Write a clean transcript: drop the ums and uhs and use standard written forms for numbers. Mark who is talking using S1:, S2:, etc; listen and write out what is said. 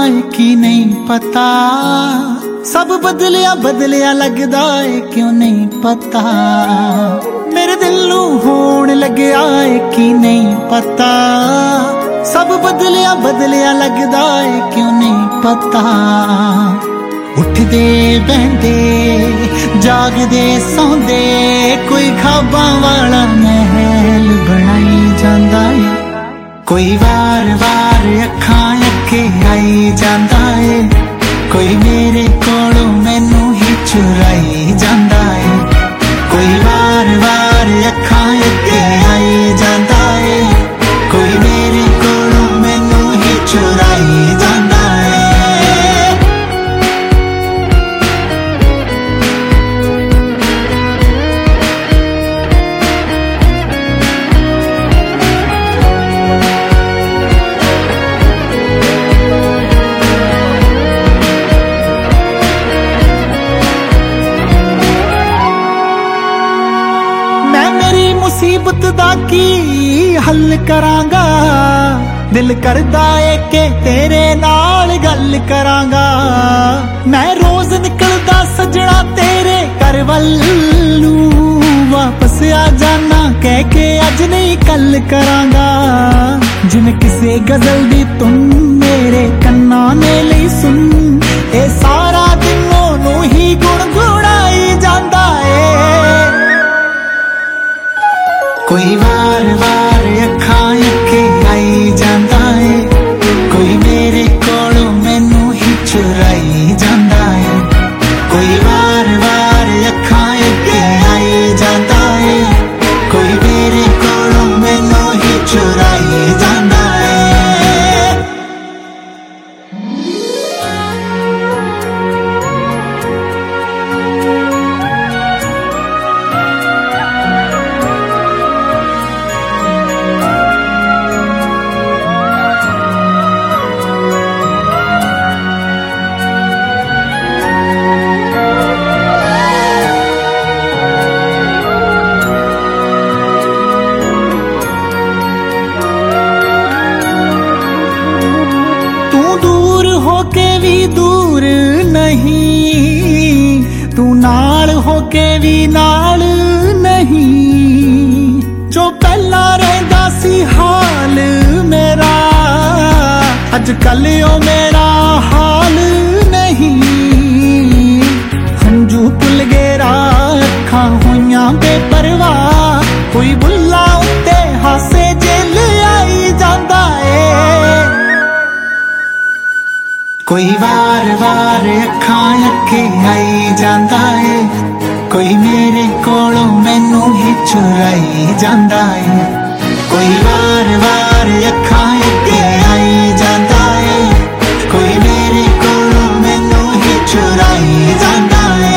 S1: है कि नहीं पता, सब बदलिया बदलिया लगदा है क्यों नहीं पता। मेरे दिल नू होण लग्या है कि नहीं पता, सब बदलिया बदलिया लगदा है क्यों नहीं पता। उठदे बहंदे जागदे सौंदे कोई ख्वाबां वाला महल बनाई जांदा है, कोई वार वार अखां अगे आई जांदा है, कोई मेरे कोलों मैनू ही चुराई जांदा है, कोई वार वार अखां अगे आई जांदा है, कोई मेरे कोलों मैनू ही चुराई जांदा है। मुसीबत दा की हल करांगा, दिल करदा है कि तेरे नाल गल करांगा। मैं रोज निकलदा सजना तेरे घर वल्लू, वापस आ जाना कह के अज नहीं कल करांगा। जिवें किसे गजल दी तुम मेरे कन्ना ने लई सुन, ए सारा दिन ओनू ही गुणगुणाई जांदा है। कोई वार वार अखां अगे आई जांदा है, कोई मेरे कोलों मैनू ही चुराई जांदा है, कोई वार वार अखां अगे आई जांदा है, कोई मेरे कोलों मैनू ही चुराई जांदा है। दूर नहीं तू नाल होके भी नाल नहीं, जो पहला रहंदा सी हाल मेरा अज कल ओ मेरा हाल नहीं। हंजू भुल गए राह अखां होइयां बेपरवाह, कोई बुल्ला उत्ते हासे जेल आई जांदा है। कोई वार वार अखां अगे आई जांदा है, कोई मेरे कोलों मैनू ही चुराई जांदा है, कोई वार वार अखां अगे आई जांदा है, कोई मेरे कोलों मैनू ही चुराई जांदा है।